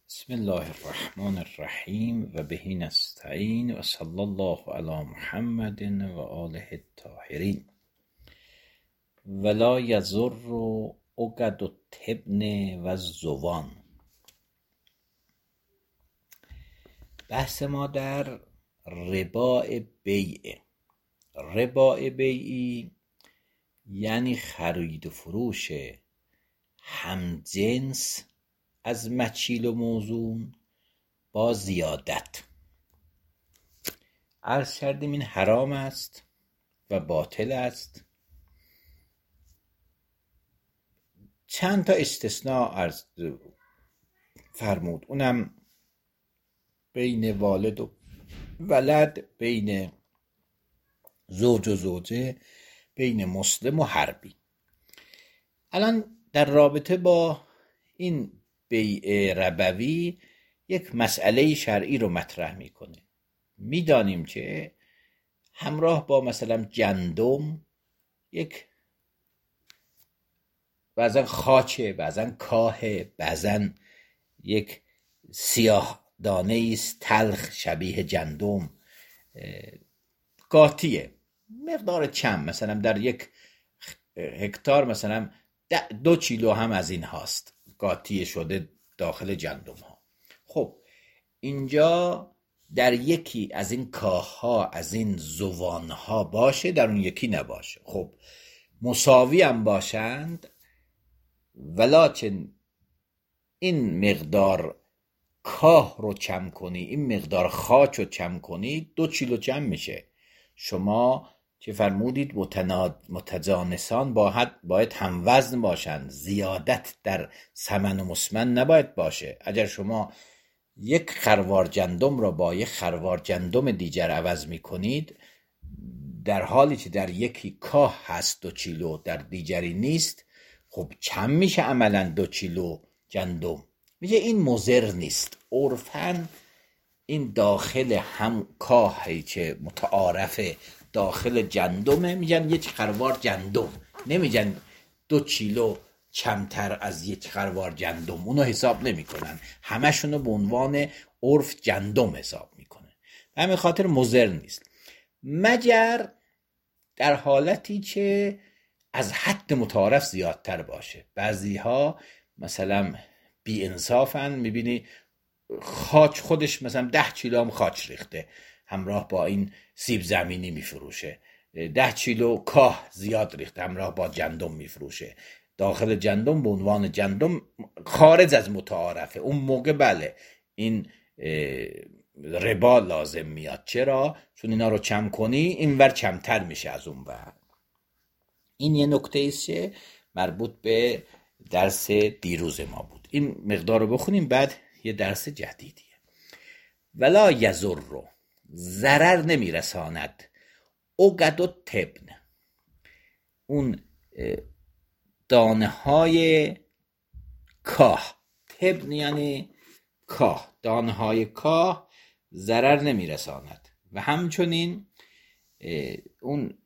بسم الله الرحمن الرحیم و به نستعین و صلی الله علی محمد و آله الطاهرین. ولا یضر عقد التبن و الزوان. بحث ما در رباء بیع. رباء بیعی یعنی خرید و فروش همجنس از مچیل و موزون با زیادت. عرض کردیم این حرام است و باطل است. چند تا استثناء عرض فرمود، اونم بین والد و ولد، بین زوج و زوجه، بین مسلم و حربی. الان در رابطه با این بیع ربوی یک مسئله شرعی رو مطرح میکنه. میدانیم که همراه با مثلا گندم یک بعضا خاچه، بعضا کاهه، بعضا یک سیاه دانه است تلخ شبیه گندم، قاطیه، مقدار چند، مثلا در یک هکتار مثلا 2 کیلو هم از این هاست قاطی شده داخل گندم ها. خب اینجا در یکی از این کاه ها، از این زوان ها باشه، در اون یکی نباشه. خب مساوی هم باشند، ولکن این مقدار کاه رو کم کنی، این مقدار خاک رو کم کنی، 2 کیلو کم میشه. شما که فرمودید متجانسان باید هم وزن باشند، زیادت در ثمن و مسمن نباید باشه. اگر شما یک خروار گندم را با یک خروار گندم دیگر عوض میکنید، در حالی که در یکی کاه هست 2 کیلو، در دیگری نیست، خب کم میشه عملا 2 کیلو گندم. میگه این مضر نیست. عرفاً این داخل هم کاهی که متعارفه داخل گندمه، میگن یک خروار گندم، نمیگن 2 کیلو کمتر از یک خروار گندم. اونو حساب نمیکنن، همشونو به عنوان عرف گندم حساب میکنن. به همین خاطر مضر نیست، مگر در حالتی که از حد متعارف زیادتر باشه. بعضی ها مثلا بی انصافن، میبینی خاک خودش مثلا 10 کیلو هم خاک ریخته همراه با این سیب زمینی میفروشه، 10 کیلو کاه زیاد ریخته همراه با گندم میفروشه. داخل گندم به عنوان گندم خارج از متعارفه. اون موقع بله این ربا لازم میاد. چرا؟ چون اینا رو کم کنی این ور کمتر میشه از اون ور. این یه نکته ایست که مربوط به درس دیروز ما بود. این مقدار رو بخونیم، بعد یه درس جدیدیه. ولا یضر، ضرر نمیرساند، عقد التبن، اون دانه های کاه. تبن یعنی کاه، دانه های کاه ضرر نمیرساند. و همچنین اون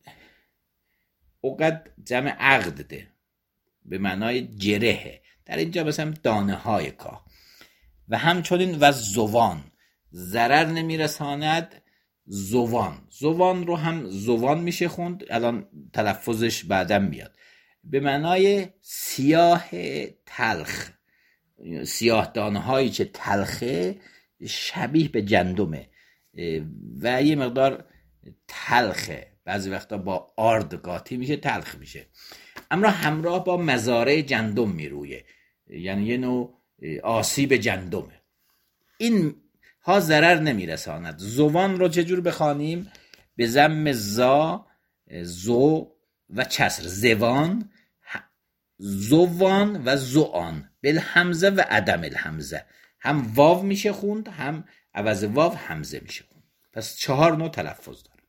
عقد جمع عقده، به معنای جرهه، در اینجا مثلا دانه های کاه. و همچنین و زوان، ضرر نمیرساند. زوان رو هم زوان میشه خوند، الان تلفظش بعدم میاد، به معنای سیاه تلخ، سیاه دانه هایی که تلخه، شبیه به گندمه و یه مقدار تلخه، بعضی وقتا با آرد قاطی میشه تلخ میشه، اما همراه با مزارع گندم میرویه، یعنی یه نوع آسیب گندمه. این ها ضرر نمیرساند. زوان رو چجور بخوانیم؟ به ضم زا، زو و کسر، زوان، زوان و زوان، بالحمزه و عدم الحمزه، هم واو میشه خوند، هم عوض واو همزه میشه خوند. پس 4 نوع تلفظ داره.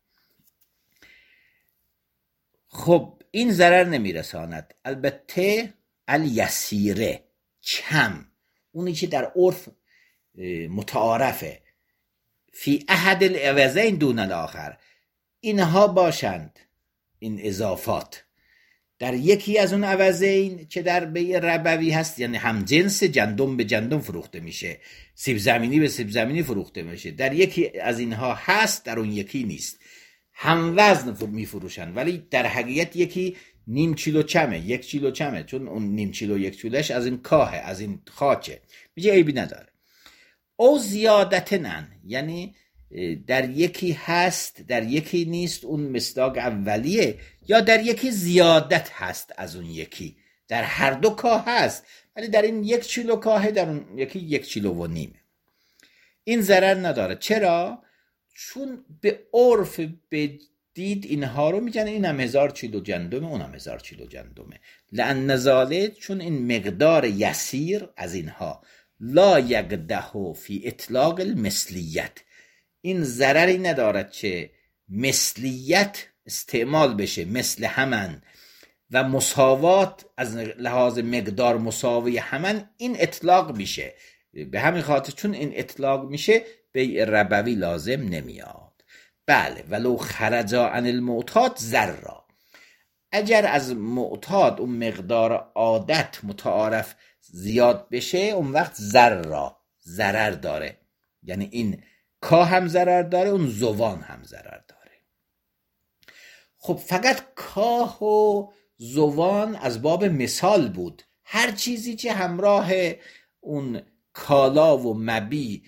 خب این ضرر نمیرساند. البته الیسیره، کم، اونی که در عرف متعارفه، فی احد العوضین دون الاخر، اینها باشند، این اضافات در یکی از اون عوضین که در بیع ربوی هست، یعنی همجنس جندم به جندم فروخته میشه، سیب زمینی به سیب زمینی فروخته میشه، در یکی از اینها هست در اون یکی نیست، هم وزن میفروشن ولی در حقیقت یکی نیم کیلو چمه، 1 کیلو چمه، چون اون نیم کیلو 1 کیلوش از این کاهه، از این خاکه، میگه عیبی نداره. او زیادتنن، یعنی در یکی هست در یکی نیست، اون مصداق اولیه، یا در یکی زیادت هست از اون یکی، در هر دو کاه هست ولی در این 1 کیلو کاهه، در اون یکی 1 کیلو و نیمه. این ضرر نداره. چرا؟ چون به عرف بدید اینها رو میگن این هم 1000 کیلو جندمه، اون هم 1000 کیلو جندمه. لأن ذالک، چون این مقدار یسیر از اینها، لا یقدح فی اطلاق المثلیت، این ضرری ندارد که مثلیت استعمال بشه، مثل همن و مساوات از لحاظ مقدار مساوی همن، این اطلاق میشه. به همین خاطر چون این اطلاق میشه بیع ربوی لازم نمیاد. بله، ولو خرج عن المعتاد ضرر، اگر از معتاد اون مقدار عادت متعارف زیاد بشه، اون وقت ضرر داره، یعنی این کاه هم ضرر داره، اون زوان هم ضرر داره. خب فقط کاه و زوان از باب مثال بود. هر چیزی که همراه اون کالا و مبی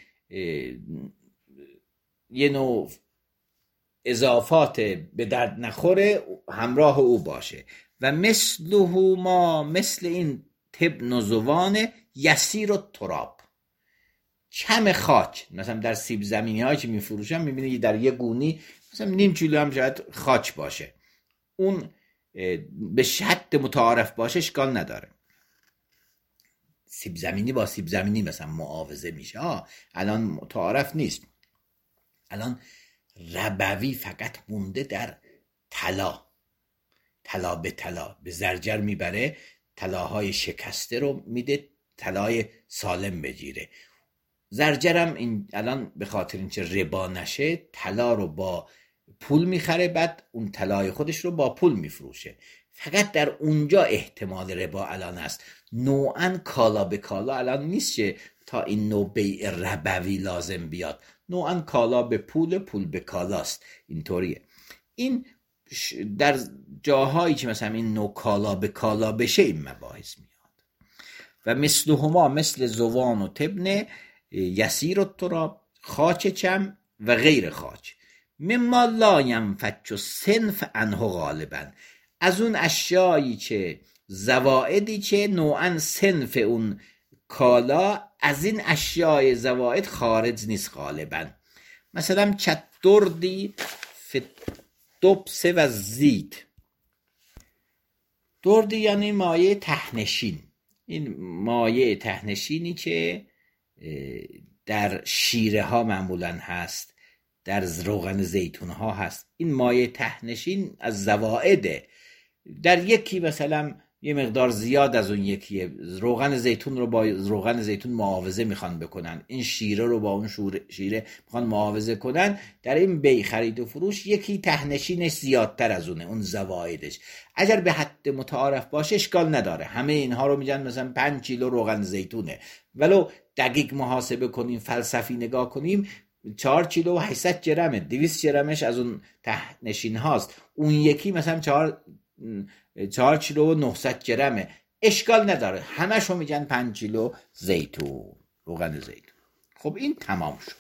یه نوع اضافات به درد نخوره همراه او باشه. و مثله ما، مثل این تبن و زوان یسیر و تراب، کم خاک. مثلا در سیب زمینی هایی که میفروشن میبینی در یه گونی مثلا نیم کیلو هم شاید خاک باشه، اون به حد متعارف باشه اشکال نداره. سیب زمینی با سیب زمینی مثلا معاوضه میشه، الان متعارف نیست. الان ربوی فقط مونده در طلا به طلا، به زرجر میبره، طلاهای شکسته رو میده، طلای سالم بگیره. زرجرم این الان به خاطر اینکه ربا نشه طلا رو با پول میخره، بعد اون طلای خودش رو با پول میفروشه. فقط در اونجا احتمال ربا الان است. نوعا کالا به کالا الان نیست که تا این نوع بیع ربوی لازم بیاد، نوعا کالا به پول، پول به کالاست. اینطوریه. این در جاهایی که مثلا این نوع کالا به کالا بشه این مباحث میاد. و مثلهما، مثل زوان و تبن یسیر و تراب، خاک چم و غیر خاک، مما لا ینفج صنف عنه غالبا، از اون اشیایی که زوائدی که نوعا صنف اون کالا از این اشیای زوائد خارج نیست غالبا. مثلا چطوردی دبسه و زید. دردی یعنی مایه تهنشین، این مایه تهنشینی که در شیره ها معمولا هست، در روغن زیتون ها هست. این مایه تهنشین از زوائده. در یکی مثلا یه مقدار زیاد از اون یکیه، روغن زیتون رو با روغن زیتون معاوضه میخوان بکنن، این شیره رو با اون شیره میخوان معاوضه کنن. در این بیع خرید و فروش یکی تهنشینش زیادتر از اون زوایدش. اگر به حد متعارف باشه اشکال نداره. همه اینها رو میگن مثلا 5 کیلو روغن زیتونه، ولو دقیق محاسبه کنیم، فلسفی نگاه کنیم، 4 کیلو و 800 گرمه، 200 گرمش از اون تهنشین هاست، اون یکی مثلا 4 کیلو و 900 گرمه، اشکال نداره. همش رو میگن 5 کیلو زیتون، روغن زیتون. خب این تمام شد.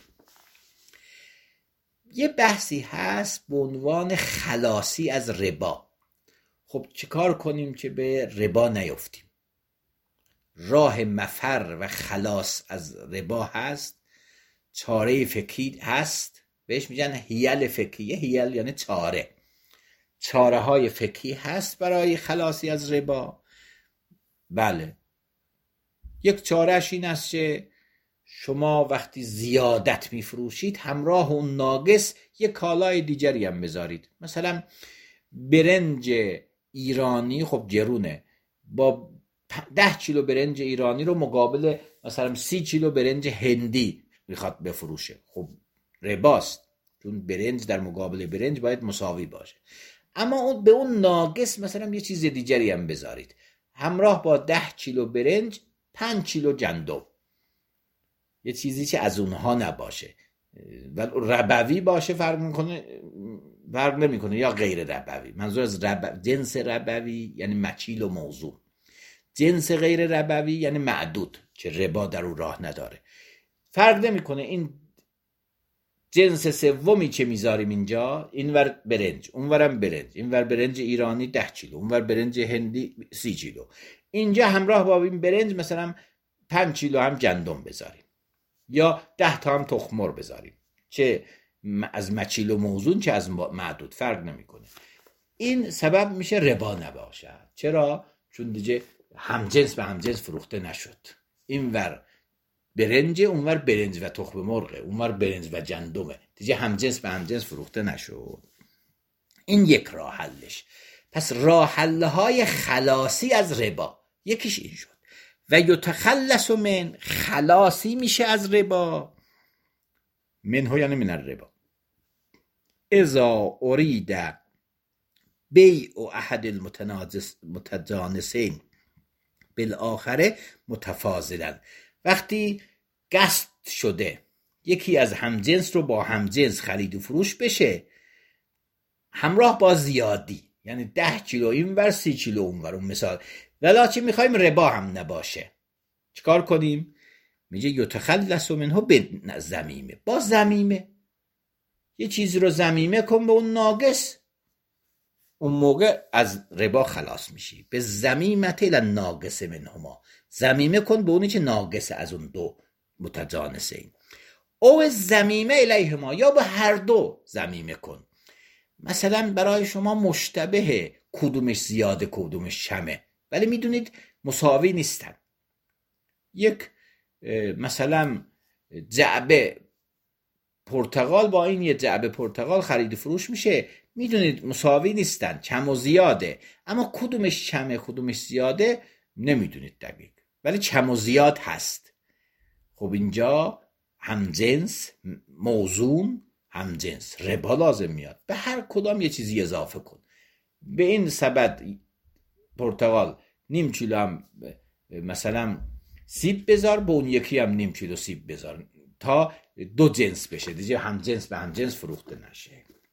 یه بحثی هست به عنوان خلاصی از ربا. خب چه کار کنیم که به ربا نیفتیم؟ راه مفر و خلاص از ربا هست، چاره فقهی هست، بهش میگن حیل فقهیه. حیل یعنی چاره های فقهی هست برای خلاصی از ربا. بله، یک چارهش این است که شما وقتی زیادت میفروشید همراه اون ناقص یک کالای دیگری هم بذارید. مثلا برنج ایرانی خب گرونه، با 10 کیلو برنج ایرانی رو مقابل مثلا 30 کیلو برنج هندی میخواد بفروشه، خب رباست، چون برنج در مقابل برنج باید مساوی باشه. اما اون به اون ناقص مثلا یه چیز دیگری هم بذارید، همراه با 10 کیلو برنج 5 کیلو گندم، یه چیزی که از اونها نباشه و ربوی باشه فرق نمیکنه یا غیر ربوی. منظور از جنس ربوی یعنی مکیل و موضوع، جنس غیر ربوی یعنی معدود که ربا در اون راه نداره. فرق نمیکنه. این جنس سومی که میذاریم اینجا، اینور برنج اونورم برنج، اینور برنج ایرانی 10 کیلو اونور برنج هندی 30 کیلو، اینجا همراه با این برنج مثلا 5 کیلو هم گندم بذاریم یا 10 تا هم تخم مرغ بذاریم، چه از مکیل و موزون چه از معدود فرق نمیکنه. این سبب میشه ربا نباشه. چرا؟ چون دیگه همجنس به همجنس فروخته نشد. اینور برنج اونور برنج و تخم مرغه، اونور برنج و گندمه، دیگه همجنس به همجنس فروخته نشد. این یک راه حلش. پس راه حل‌های خلاصی از ربا یکیش این شد. و یتخلص من، خلاصی میشه از ربا، منه یعنی من الربا، اذا ارید بیع احد المتجانسین بالآخره متفاضلا، وقتی قصد شده یکی از همجنس رو با همجنس خرید و فروش بشه همراه با زیادی، یعنی 10 کیلو اینور 30 کیلو اونور، اون مثال، ولی میخوایم ربا هم نباشه چیکار کنیم؟ میگه یتخلص منه بالضمیمه، با ضمیمه یه چیزی رو ضمیمه کن به اون ناقص، اون موقع از ربا خلاص میشی. به ضمیمت الناقص منهما، ضمیمه کن به اونی که ناقص از اون دو متجانسین، او ضمیمه الیهما، یا به هر دو ضمیمه کن. مثلا برای شما مشتبه کدومش زیاده کدومش کمه، ولی میدونید مساوی نیستن. یک مثلا جعبه پرتقال با این یه جعبه پرتقال خرید و فروش میشه، میدونید مساوی نیستن، کم و زیاده، اما کدومش کمه کدومش زیاده نمیدونید دقیق، ولی کم و زیاد هست. خب اینجا همجنس موزون، همجنس ربا لازم میاد، به هر کدام یه چیزی اضافه کن. به این سبد پرتقال نیم کیلو هم مثلا سیب بذار، به اون یکی هم نیم کیلو سیب بذار تا دو جنس بشه، دیگه هم جنس به هم جنس فروخته نشه.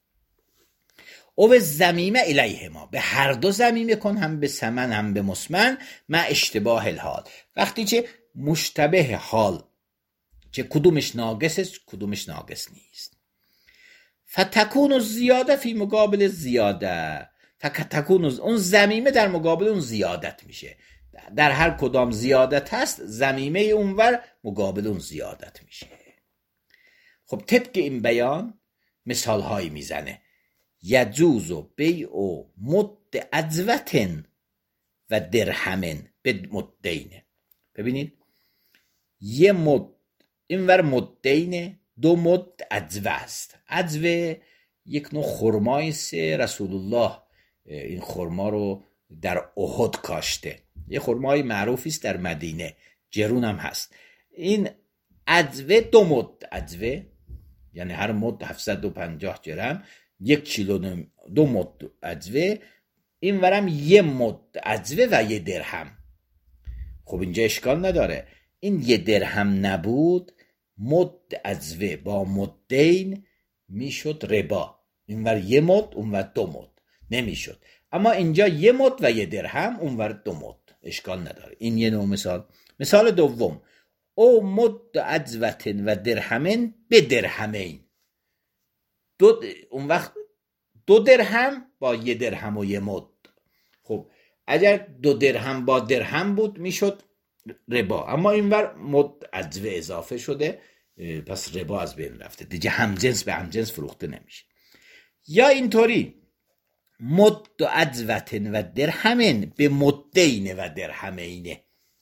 او ضمیمه الیهما، به هر دو ضمیمه کن، هم به ثمن هم به مسمن، مع اشتباه الحال، وقتی که مشتبه حال که کدومش ناقص است کدومش ناقص نیست. فتکون الزیاده فی مقابل زیاده، فتکون اون ضمیمه در مقابل اون زیادت میشه، در هر کدام زیادت هست ضمیمه اونور مقابل اون زیادت میشه. خب طبق این بیان مثال هایی میزنه. یجوز بیع مد عجوة و درهم به مدین. ببینید یه مد اینور مدینه، دو مد عجوه است. عجوه یک نوع خرمایی است، رسول الله این خرما رو در احد کاشته، یه خرمای معروفی است در مدینه، جرون هم هست. این عجوه دو مد عجوه، یعنی هر مد 750 درم، 1 کیلو دو مد عجوه، این ورم یه مد عجوه و 1 درهم. خب اینجا اشکال نداره، این 1 درهم نبود، مد عجوه با مدین میشد ربا، این ور 1 مد اون ور 2 مد نمیشد، اما اینجا 1 مد و 1 درهم اون ور 2 مد، اشکال نداره. این یه نوع مثال. مثال دوم، او مد عجوة و درهمین به درهمین، اون وقت 2 درهم با 1 درهم و 1 مد. خب اگر 2 درهم با درهم بود میشد ربا، اما اینور مد عجوه اضافه شده، پس ربا از بین رفته، دیگه همجنس به همجنس فروخته نمیشه. یا اینطوری مد عجوة و درهمین به مدین و درهمین،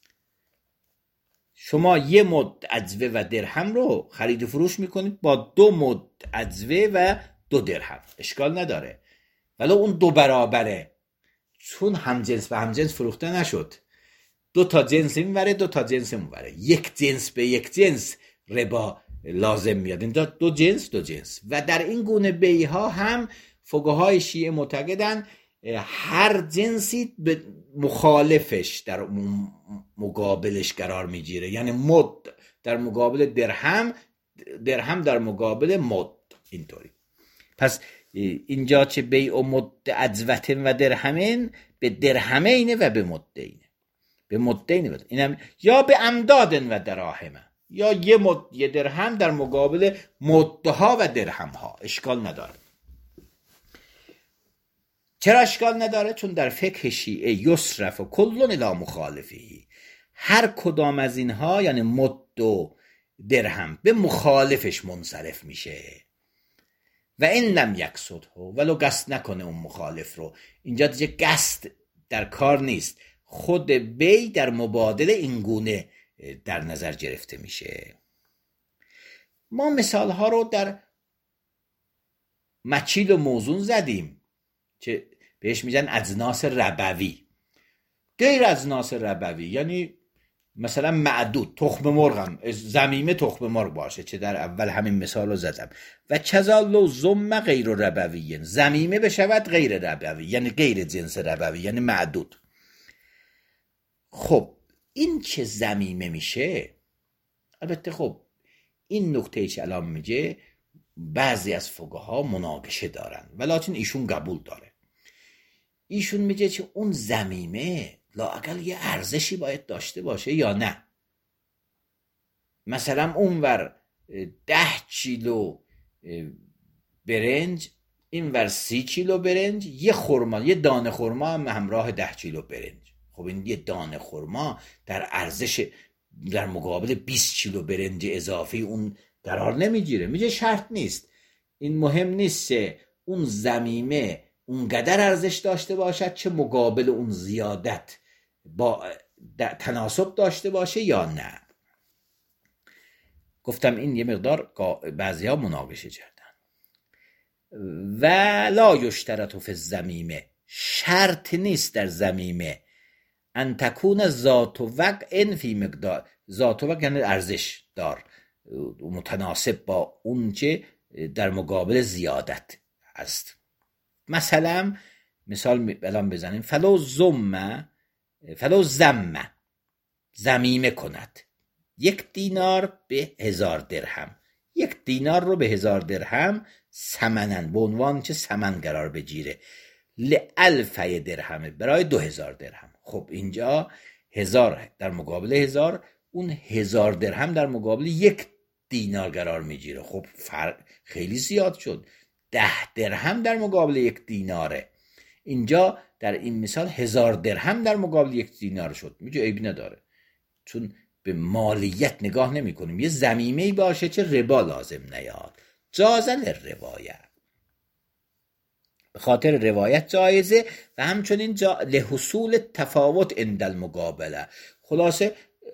شما 1 مد عجوه و درهم رو خرید و فروش میکنید با 2 مد عجوه و 2 درهم، اشکال نداره، ولی اون 2 برابره، چون همجنس به همجنس فروخته نشد، 2 تا جنس این وره 2 تا جنس اون وره، 1 جنس به 1 جنس ربا لازم میاد. اینجا 2 جنس و در این گونه بیع ها هم فقهای شیعه معتقدن هر جنسی به مخالفش در مقابلش قرار میگیره، یعنی مد در مقابل درهم، درهم در مقابل مد، اینطوری. پس اینجا چه بیع و مد عجوتن و درهمین، به درهمینه و به مدینه، به مدینه، اینم یا به امدادن و دراهمه، یا یه درهم در مقابل مدها و درهمها، اشکال نداره. چرا اشکال نداره؟ چون در فقه شیعه یصرف و کلون الی مخالفی، هر کدام از اینها یعنی مد و درهم به مخالفش منصرف میشه. و این لم یقصده، ولو قصد نکنه اون مخالف رو. اینجا دیگه قصد در کار نیست، خود بی در مبادله اینگونه در نظر گرفته میشه. ما مثال ها رو در مچیل و موزون زدیم که بهش میگن اجناس ربوی. غیر اجناس ربوی یعنی مثلا معدود، تخم مرغم زمیمه تخم مرغ باشه، چه در اول همین مثال رو زدم. و کذالو زم غیر ربوی، زمیمه بشود غیر ربوی، یعنی غیر جنس ربوی، یعنی معدود. خب این که زمیمه میشه، البته خب این نکته که الان میگه بعضی از فقها مناقشه دارن، ولکن ایشون قبول داره. ایشون میگه که اون زمیمه لااقل یه ارزشی باید داشته باشه یا نه. مثلا اونور 10 کیلو برنج، اینور 30 کیلو برنج، یه خرما، یه دانه خرما هم همراه 10 کیلو برنج. خب این یه دانه خرما در ارزش در مقابل 20 کیلو برنج اضافی اون قرار نمیگیره. میگه شرط نیست، این مهم نیست اون زمیمه اونقدر ارزش داشته باشد چه مقابل اون زیادت با تناسب داشته باشه یا نه. گفتم این یه مقدار بعضی ها مناقشه کردن. و لا یشترط فی الزمیمه، شرط نیست در زمیمه ان تکون ذات وقع فی مقدار، ذات وقع یعنی ارزش دار متناسب با اون که در مقابل زیادت است. مثلا مثال الان بزنیم، فلو زم زمیمه کند 1 دینار به 1000 درهم، 1 دینار رو به 1000 درهم ثمنن، به عنوان که ثمن قرار بگیره، ل1000 درهم، برای 2000 درهم. خب اینجا 1000 در مقابل 1000، اون 1000 درهم در مقابل 1 دینار قرار میگیره. خب فرق خیلی زیاد شد، 10 درهم در مقابل 1 دیناره. اینجا در این مثال 1000 درهم در مقابل 1 دینار شد. میگه عیبی نداره، چون به مالیت نگاه نمی کنیم. یه زمیمه‌ای باشه چه ربا لازم نیاد، جازه للروایت، به خاطر روایت جایزه، و همچنین لحصول تفاوت عند المقابله. خلاصه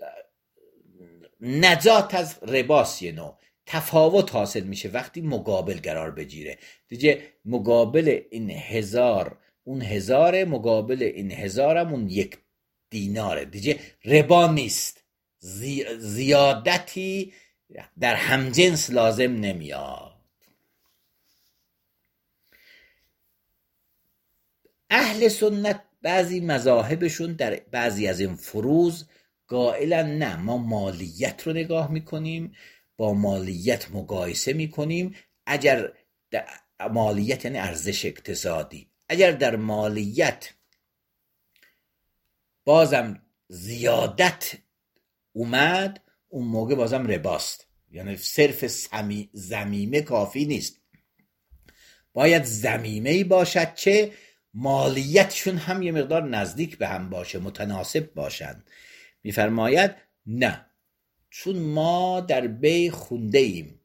نجات از رباس، یه نوع تفاوت حاصل میشه وقتی مقابل قرار بگیره. دیگه مقابل این 1000 اون 1000، مقابل این 1000 هم اون 1 دیناره، دیگه ربا نیست، زیادتی در همجنس لازم نمیاد. اهل سنت بعضی مذاهبشون در بعضی از این فروض قائلن نه، ما مالیت رو نگاه میکنیم، با مالیت مقایسه میکنیم. اگر مالیت یعنی ارزش اقتصادی، اگر در مالیت بازم زیادت اومد، اون موقع بازم رباست، یعنی صرف زمیمه کافی نیست، باید زمیمه‌ای باشد چه مالیتشون هم یه مقدار نزدیک به هم باشه، متناسب باشن. میفرماید نه، چون ما در بی خونده ایم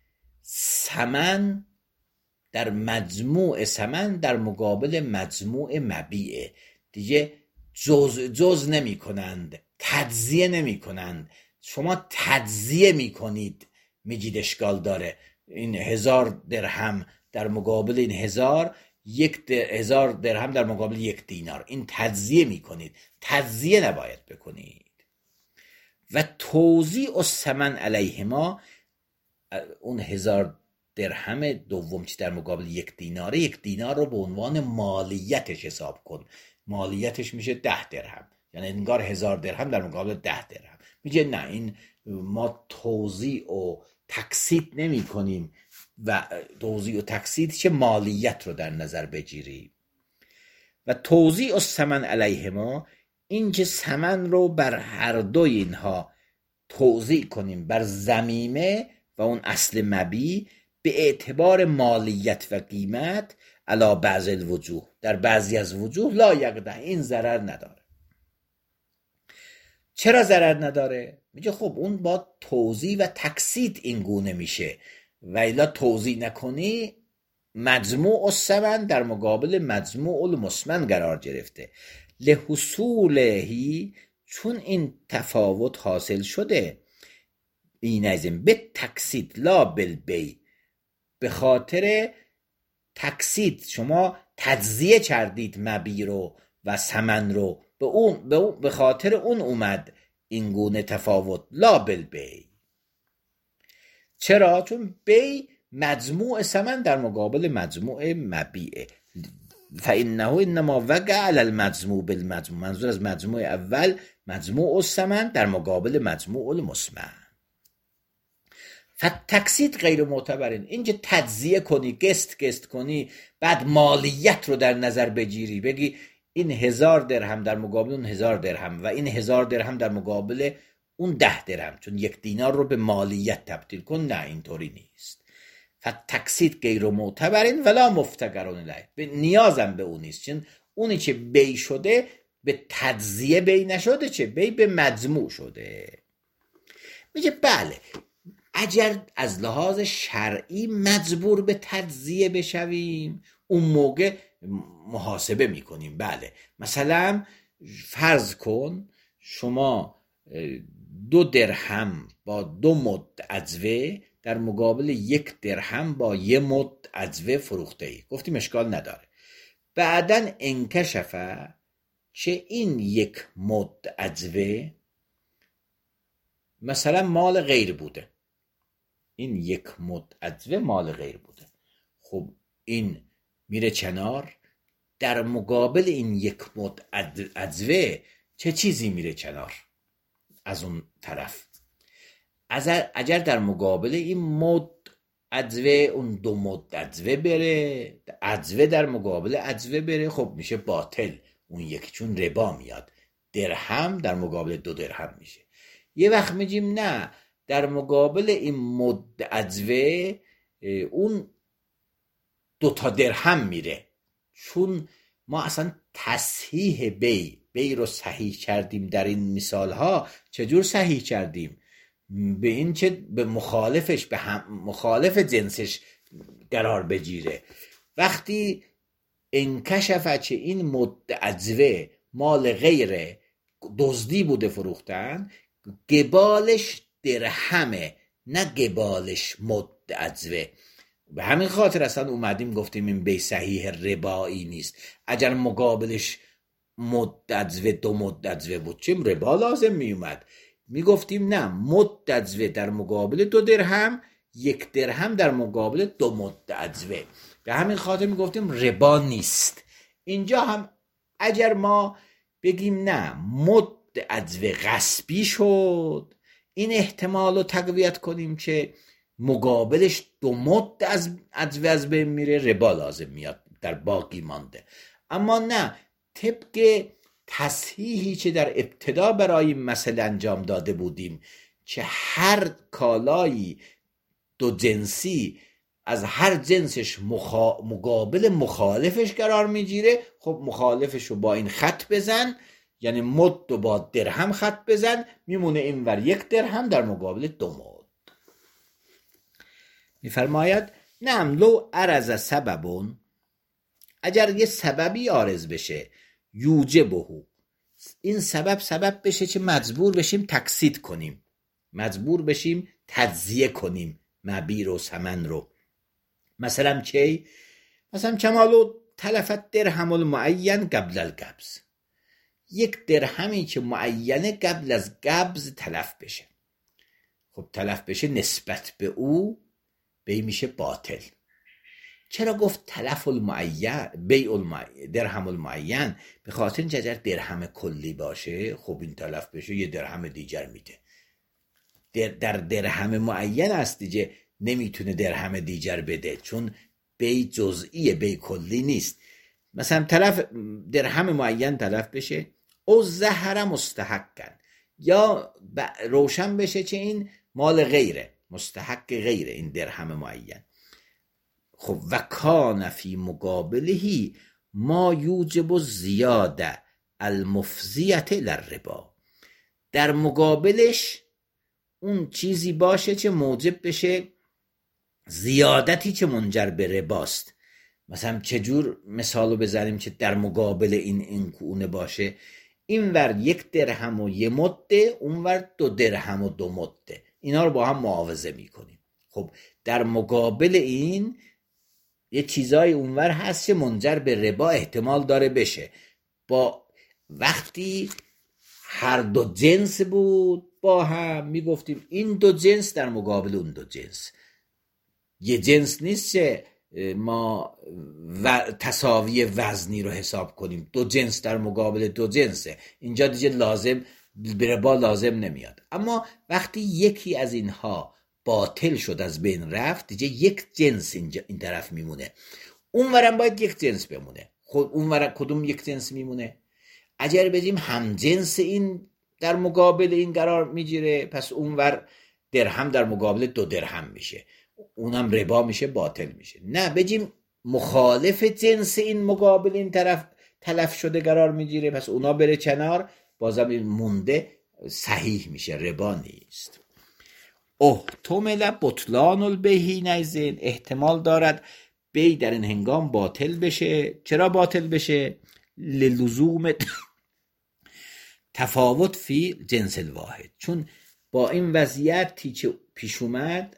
ثمن در مجموع ثمن در مقابل مجموع مبیعه، دیگه جز نمی کنند، تجزیه نمی کنند. شما تجزیه می کنید، میگید اشکال داره، این 1000 درهم در مقابل این 1000، 1000 درهم در مقابل 1 دینار، این تجزیه می کنید، تجزیه نباید بکنید. و توزیع الثمن علیهما، اون 1000 درهم دوم که در مقابل 1 دیناره، 1 دینار رو به عنوان مالیتش حساب کن. مالیتش میشه 10 درهم، یعنی انگار 1000 درهم در مقابل 10 درهم. میگه نه، این ما توزیع و تقسیط نمی کنیم و توزیع و تقسیط چه مالیت رو در نظر بگیریم. و توزیع الثمن علیهما، این که ثمن رو بر هر دوی اینها توزیع کنیم بر ضمیمه و اون اصل مبیع به اعتبار مالیت و قیمت علی بعض الوجوه، در بعضی از وجوه لا یقدح، این ضرر نداره. چرا ضرر نداره؟ میگه خب اون با توزیع و تقسیط این گونه میشه، و الا توزیع نکنی مجموع الثمن در مقابل مجموع المثمن قرار گرفته. لحصولهی، چون این تفاوت حاصل شده، این ازم به تقسیط لا بالبیع، به خاطر تقسیط شما تجزیه کردید مبیع رو و ثمن رو، به خاطر اون اومد این گونه تفاوت. لا بالبیع. چرا؟ چون بیع مجموع ثمن در مقابل مجموع مبیع. فانه انما وقع علی المجموع بالمجموع، منظور از مجموع اول مجموع الثمن در مقابل مجموع المثمن. فتقسیط غیر معتبرین، اینکه تجزیه کنی، قسط کنی، بعد مالیت رو در نظر بگیری، بگی این 1000 درهم در مقابل اون 1000 درهم و این 1000 درهم در مقابل اون 10 درهم، چون 1 دینار رو به مالیت تبدیل کن. نه، اینطوری نیست. فتقسیط غیر معتبرین ولا مفتقرون الیه، به نیازم به اون نیست، چون اونی که بی شده به تجزیه بی نشده، چه بی به مجموع شده. میگه بله، اگر از لحاظ شرعی مجبور به تجزیه بشویم، اون موقع محاسبه میکنیم. بله، مثلا فرض کن شما 2 درهم با 2 مد عجوه در مقابل 1 درهم با 1 مد عجوه فروخته ای. گفتیم اشکال نداره. بعدن انکشفه که این 1 مد عجوه مثلا مال غیر بوده، این 1 مد عجوه مال غیر بوده. خب این میره کنار. در مقابل این 1 مد عجوه چه چیزی میره کنار از اون طرف؟ اگر در مقابل این مد عجوه اون 2 مد عجوه بره، عجوه در مقابل عجوه بره، خب میشه باطل اون یکی، چون ربا میاد. درهم در مقابل 2 درهم میشه. یه وقت میگیم نه، در مقابل این مد عجوه اون 2 تا درهم میره، چون ما اصلا تصحیح بی رو صحیح کردیم. در این مثال ها چجور صحیح کردیم؟ به این که به مخالفش، به مخالف جنسش قرار بگیره. وقتی انکشفه که این مد عجوه مال غیره، دزدی بوده فروختن، قبالش درهمه نه قبالش مد عجوه. به همین خاطر اصلا اومدیم گفتیم این بی صحیح ربایی نیست. اگر مقابلش مد عجوه 2 مد عجوه بود چیم ربا لازم می اومد. می گفتیم نه، مد عجوه در مقابل 2 درهم، 1 درهم در مقابل 2 مد عجوه. به همین خاطر می گفتیم ربا نیست. اینجا هم اگر ما بگیم نه، مد عجوه غصبی شد، این احتمال رو تقویت کنیم که مقابلش 2 مد عجوه از بین میره، ربا لازم میاد، در باقی مانده. اما نه، طبق تصحیحی که در ابتدا برای این مسئله انجام داده بودیم که هر کالایی 2 جنسی از هر جنسش مقابل مخالفش قرار میگیره، خب مخالفش رو با این خط بزن، یعنی مد رو با درهم خط بزن، میمونه اینور 1 درهم در مقابل 2 مد. میفرماید نعم لو عرض سببون، اگر یه سببی عارض بشه، یوجبه، این سبب بشه که مجبور بشیم تقسیط کنیم، مجبور بشیم تجزیه کنیم مبیع و ثمن رو. مثلا چی؟ مثلا کمالو تلفت درهم المعین قبل القبض، 1 درهمی که معینه قبل از قبض تلف بشه. خب تلف بشه نسبت به او بی میشه باطل. چرا گفت تلف المعین بیع درهم المعین؟ به خاطر اینکه اگر درهم کلی باشه خب این تلف بشه یه درهم دیگر میده. در درهم معین است دیگه، نمیتونه درهم دیگر بده، چون بی جزئیه، بی کلی نیست. مثلا درهم معین تلف بشه، او زهر مستحقن، یا روشن بشه چه این مال غیره، مستحق غیره این درهم معین. خب و کان فی مقابله ما یوجب زیاده المفضیه للربا، در مقابلش اون چیزی باشه چه موجب بشه زیادتی که منجر به رباست. مثلا چجور مثالو بزنیم که در مقابل این کونه باشه؟ اینور 1 درهم و 1 مده، اونور 2 درهم و 2 مده، اینا رو با هم معاوضه میکنیم. خب در مقابل این یه چیزای اونور هست که منجر به ربا احتمال داره بشه. با وقتی هر دو جنس بود با هم میگفتیم این دو جنس در مقابل اون دو جنس. یه جنس نیست که ما تساوی وزنی رو حساب کنیم، دو جنس در مقابل دو جنسه، اینجا دیگه لازم به ربا لازم نمیاد. اما وقتی یکی از اینها باطل شد، از بین رفت، دیگه یک جنس اینجا این طرف میمونه، اونورم باید یک جنس بمونه. خود اونور کدوم یک جنس میمونه؟ اگر بگیم هم جنس این در مقابل این قرار میگیره، پس اونور درهم در مقابل 2 درهم میشه، اونم ربا میشه، باطل میشه. نه، بگیم مخالف جنس این مقابل این طرف تلف شده قرار میگیره، پس اونا بره کنار، بازم این مونده صحیح میشه، ربا نیست. احتمل بطلان البیع نیزین، احتمال دارد بی در این هنگام باطل بشه. چرا باطل بشه؟ للزوم تفاوت فی جنس الواحد، چون با این وضعیتی که پیش اومد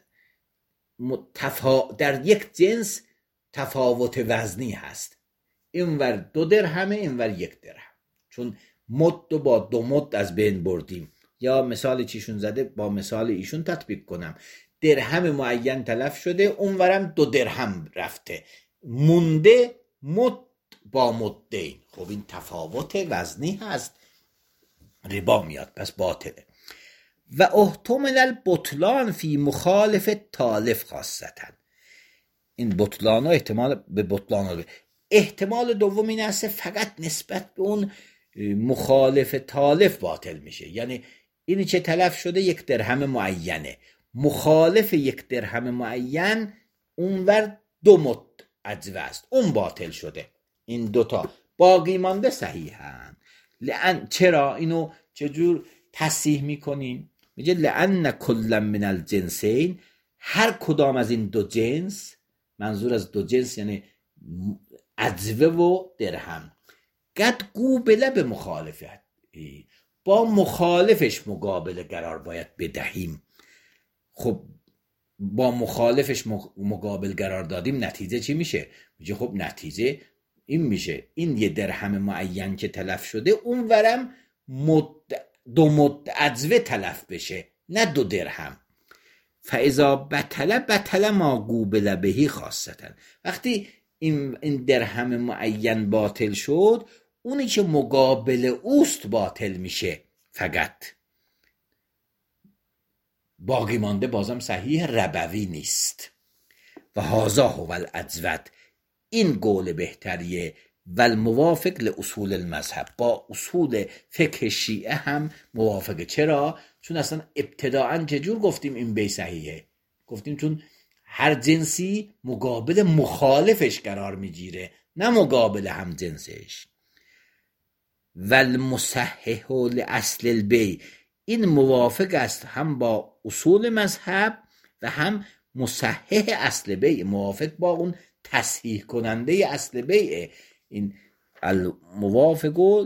در یک جنس تفاوت وزنی هست، اینور 2 درهمه، اینور 1 درهم، چون مد با 2 مد از بین بردیم. یا مثال چیشون زده با مثال ایشون تطبیق کنم، درهم معین تلف شده، اونورم 2 درهم رفته، مونده مد با مدین. خب این تفاوت وزنی هست، ربا میاد، پس باطله. و احتمل البطلان فی مخالف تالف خاصتا، این بطلان ها احتمال به بطلان ها. احتمال دوم این است فقط نسبت به اون مخالف تالف باطل میشه، یعنی اینی که تلف شده 1 درهم معینه، مخالف 1 درهم معین اونور 2 مد عجوه است، اون باطل شده. این دوتا باقی مانده صحیحن. چرا اینو چجور تصحیح میکنیم؟ میگه لأن کل من الجنسین، هر کدام از این دو جنس، منظور از دو جنس یعنی عجوه و درهم، قد قوبله به مخالفت، با مخالفش مقابله قرار باید بدهیم. خب با مخالفش مقابل قرار دادیم، نتیجه چی میشه؟ میگه خب نتیجه این میشه، این 1 درهم معین که تلف شده، اون ورم 2 مد عجوه تلف بشه، نه 2 درهم. فاذا بطل ما قوبل بهی خاصتا، وقتی این درهم معین باطل شد، اونی که مقابل اوست باطل میشه، فقط باقی مانده بازم صحیح، ربوی نیست. و هذا هو الاجود، این قول بهتریه. و الموافق لاصول المذهب، با اصول فقه شیعه هم موافقه. چرا؟ چون اصلا ابتداعا چجور گفتیم این بی صحیحه؟ گفتیم چون هر جنسی مقابل مخالفش قرار میگیره، نه مقابل هم جنسش. و المصحح لاصل البیع، این موافق است هم با اصول مذهب و هم مصحح اصل بیع، موافق با اون تصحیح کننده اصل بیع. این الموافق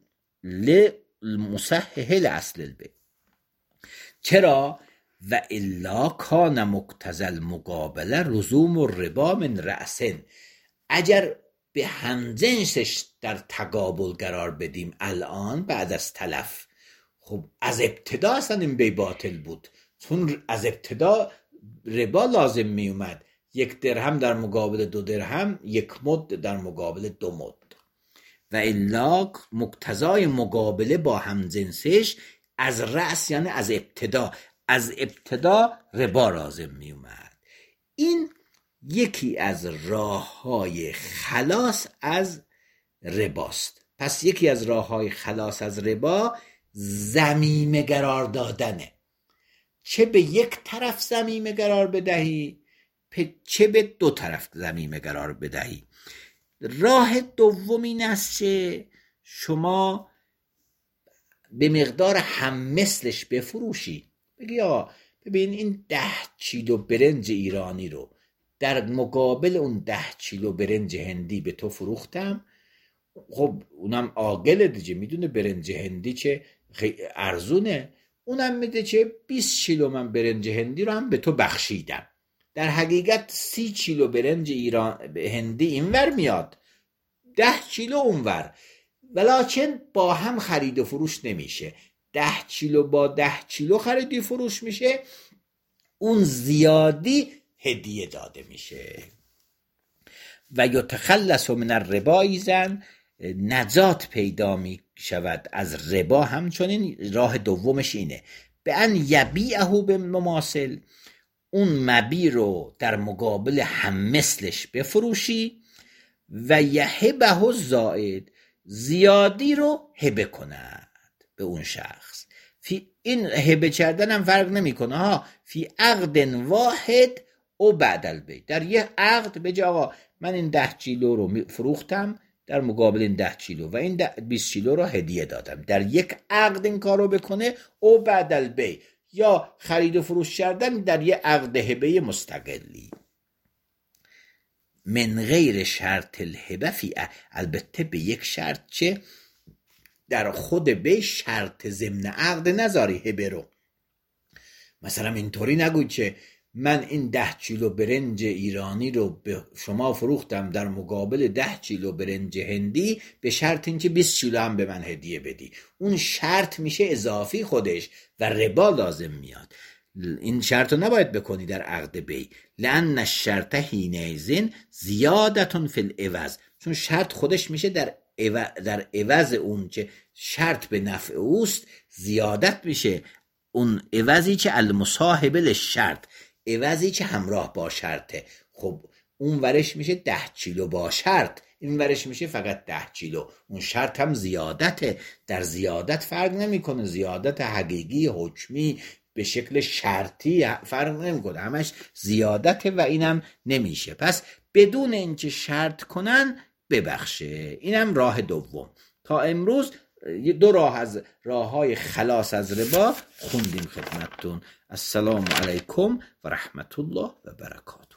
للمصحح لاصل البیع. چرا؟ و الا کان مقتضی المقابله لزوم الربا من رأسن، اگر به همجنسش در تقابل قرار بدیم الان بعد از تلف، خب از ابتدا اصلا این بی باطل بود، چون از ابتدا ربا لازم می اومد، 1 درهم در مقابل 2 درهم، 1 مد در مقابل 2 مد. و الا مقتضای مقابله با همجنسش از رأس یعنی از ابتدا ربا لازم می اومد. این یکی از راه‌های خلاص از رباست. پس یکی از راه‌های خلاص از ربا ضمیمه قرار دادنه، چه به یک طرف ضمیمه قرار بدهی چه به 2 طرف ضمیمه قرار بدهی. راه دوم این است که شما به مقدار هم مثلش بفروشی. بگی آقا ببین این 10 کیلو برنج ایرانی رو در مقابل اون 10 کیلو برنج هندی به تو فروختم. خب اونم عاقله دیگه، میدونه برنج هندی چه ارزونه، اونم میده چه 20 کیلو من برنج هندی رو هم به تو بخشیدم. در حقیقت 30 کیلو برنج هندی اینور میاد، 10 کیلو اونور، ولیکن با هم خرید و فروش نمیشه. 10 کیلو با 10 کیلو خرید و فروش میشه، اون زیادی هدیه داده میشه. و یتخلص من الربا ایزن، نجات پیدا می شود از ربا. همچنین راه دومش اینه، به ان یبیعه به مماثل، اون مبی رو در مقابل هم مثلش بفروشی، و یهبه زائد، زیادی رو هبه کند به اون شخص. این هبه کردن هم فرق نمی کنه ها، فی عقد واحد او بعد البیع، در یه عقد بگه آقا من این 10 کیلو رو فروختم در مقابل این 10 کیلو و این 20 کیلو رو هدیه دادم، در یک عقد این کار رو بکنه، او بعد البیع، یا خرید و فروش کردن در یه عقد هبه مستقلی. من غیر شرط الهبه فی، البته به یک شرط، چه در خود بیع شرط ضمن عقد نذاری هبه رو. مثلا اینطوری نگوی که من این 10 کیلو برنج ایرانی رو به شما فروختم در مقابل 10 کیلو برنج هندی به شرط اینکه 20 کیلو هم به من هدیه بدی. اون شرط میشه اضافی خودش و ربا لازم میاد. این شرط رو نباید بکنی در عقد بیع، لأن الشرط حینئذ زیادة فی العوض، چون شرط خودش میشه در عوض اون که شرط به نفع اوست زیادت میشه، اون عوضی که المصاحب للشرط، عوضی که همراه با شرطه. خب اون ورش میشه 10 کیلو با شرط، این ورش میشه فقط 10 کیلو، اون شرط هم زیادته. در زیادت فرق نمیکنه، زیادت حقیقی حکمی به شکل شرطی فرق نمیکنه، همش زیادته و اینم نمیشه. پس بدون اینکه شرط کنن ببخشه. اینم راه دوم. تا امروز 2 راه از راه‌های خلاص از ربا خوندیم خدمتتون. السلام علیکم و رحمت الله و برکاته.